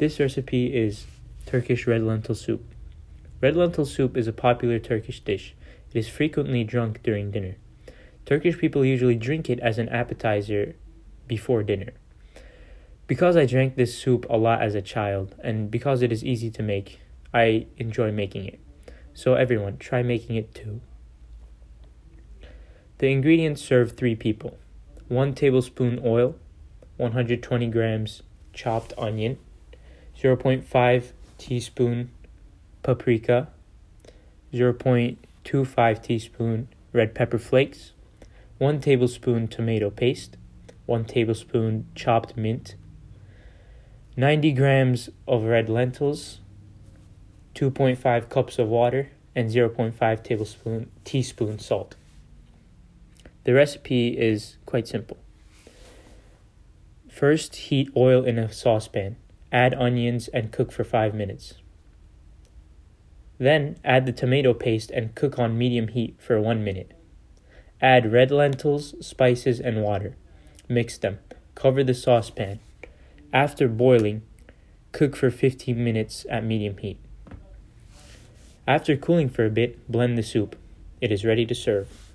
This recipe is Turkish red lentil soup. Red lentil soup is a popular Turkish dish. It is frequently drunk during dinner. Turkish people usually drink it as an appetizer before dinner. Because I drank this soup a lot as a child, and because it is easy to make, I enjoy making it. So everyone, try making it too. The ingredients serve 3 people. 1 tablespoon oil, 120 grams chopped onion, 0.5 teaspoon paprika, 0.25 teaspoon red pepper flakes, 1 tablespoon tomato paste, 1 tablespoon chopped mint, 90 grams of red lentils, 2.5 cups of water, and 0.5 teaspoon salt. The recipe is quite simple. First, heat oil in a saucepan. Add onions and cook for 5 minutes. Then, add the tomato paste and cook on medium heat for 1 minute. Add red lentils, spices, and water. Mix them. Cover the saucepan. After boiling, cook for 15 minutes at medium heat. After cooling for a bit, blend the soup. It is ready to serve.